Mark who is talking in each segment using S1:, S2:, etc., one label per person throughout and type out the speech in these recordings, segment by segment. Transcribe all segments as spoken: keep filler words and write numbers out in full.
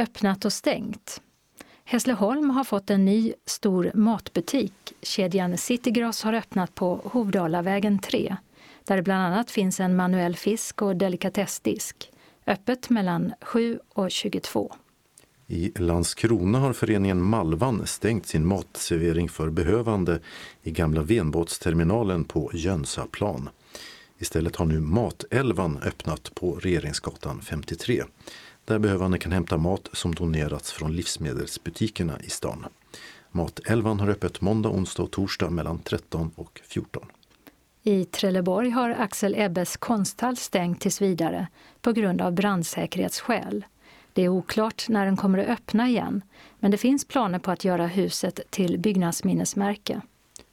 S1: öppnat och stängt. Hässleholm har fått en ny stor matbutik. Kedjan Citygross har öppnat på Hovdalavägen tre, där det bland annat finns en manuell fisk- och delikatessdisk. Öppet mellan sju och tjugotvå.
S2: I Landskrona har föreningen Malvan stängt sin matservering för behövande i gamla Venbåtsterminalen på Jönsaplan. Istället har nu Matelvan öppnat på Regeringsgatan femtiotre, där behövande kan hämta mat som donerats från livsmedelsbutikerna i stan. Matelvan har öppet måndag, onsdag och torsdag mellan tretton och fjorton.
S1: I Trelleborg har Axel Ebbes konsthall stängt tills vidare på grund av brandsäkerhetsskäl. Det är oklart när den kommer att öppna igen, men det finns planer på att göra huset till byggnadsminnesmärke.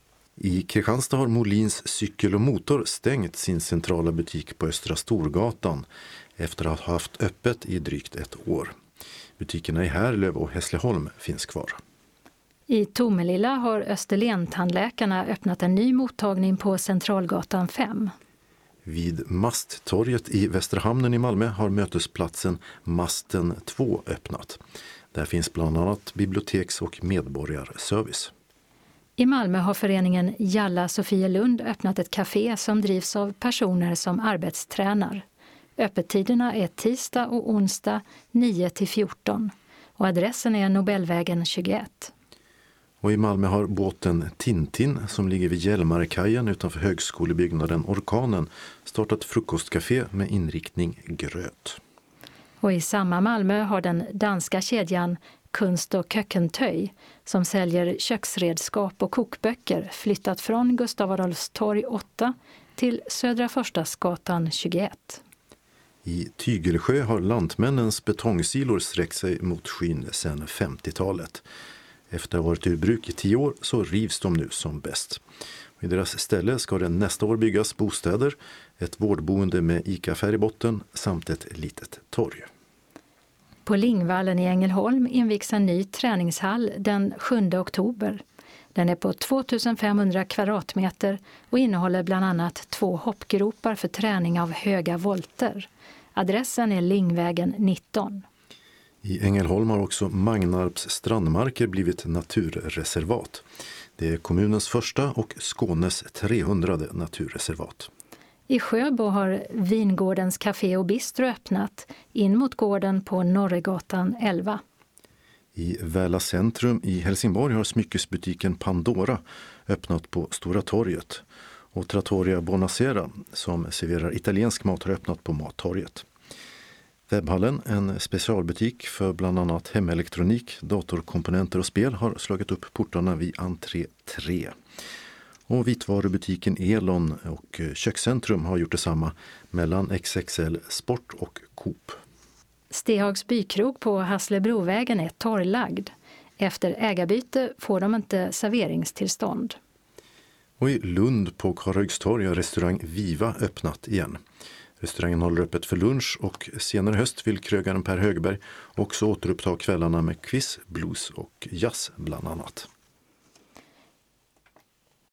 S2: I Kristianstad har Molins cykel och motor stängt sin centrala butik på Östra Storgatan efter att ha haft öppet i drygt ett år. Butikerna i Härlöv och Hässleholm finns kvar.
S1: I Tomelilla har Österlen-tandläkarna öppnat en ny mottagning på Centralgatan fem.
S2: Vid Masttorget i Västerhamnen i Malmö har mötesplatsen Masten två öppnat. Där finns bland annat biblioteks- och medborgarservice.
S1: I Malmö har föreningen Jalla Sofielund öppnat ett café som drivs av personer som arbetstränar. Öppettiderna är tisdag och onsdag nio till fjorton och adressen är Nobelvägen tjugoett.
S2: Och i Malmö har båten Tintin, som ligger vid Hjälmarekajen utanför högskolebyggnaden Orkanen, startat frukostcafé med inriktning gröt.
S1: Och i samma Malmö har den danska kedjan Kunst och Kökentöj, som säljer köksredskap och kokböcker, flyttat från Gustav Adolfs torg åtta till Södra Förstadsgatan tjugoett.
S2: I Tygelsjö har lantmännens betongsilor sträckt sig mot skyn sedan femtiotalet. Efter att ha varit ur bruk i tio år så rivs de nu som bäst. I deras ställe ska det nästa år byggas bostäder, ett vårdboende med ICA-affär i botten samt ett litet torg.
S1: På Lingvallen i Ängelholm invigs en ny träningshall den sjunde oktober. Den är på tvåtusenfemhundra kvadratmeter och innehåller bland annat två hoppgropar för träning av höga volter. Adressen är Lingvägen nitton.
S2: I Ängelholm har också Magnarps strandmarker blivit naturreservat. Det är kommunens första och Skånes trehundrade naturreservat.
S1: I Sjöbo har Vingårdens café och bistro öppnat in mot gården på Norregatan elva.
S2: I Väla centrum i Helsingborg har smyckesbutiken Pandora öppnat på Stora torget. Och Trattoria Bonacera, som serverar italiensk mat, har öppnat på Mattorget. Webbhallen, en specialbutik för bland annat hemelektronik, datorkomponenter och spel, har slagit upp portarna vid entré tre. Och vitvarubutiken Elon och kökscentrum har gjort detsamma mellan X X L Sport och Coop.
S1: Stehags bykrog på Hasslebrovägen är torrlagd. Efter ägarbyte får de inte serveringstillstånd.
S2: Och i Lund på Karlhögstorg har restaurang Viva öppnat igen. Restaurangen håller öppet för lunch och senare höst vill krögaren Per Högberg också återuppta kvällarna med quiz, blues och jazz bland annat.